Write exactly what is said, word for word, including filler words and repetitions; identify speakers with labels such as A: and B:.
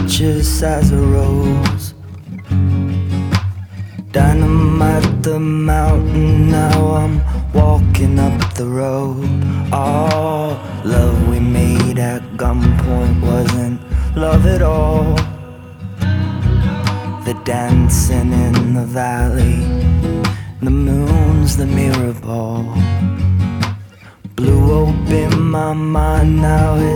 A: righteous as a rose. Dynamite the mountain, now I'm walking up the road. Oh, love we made at gunpoint wasn't love at all. The dancing in the valley, the moon's the mirror ball. Blew open my mind, now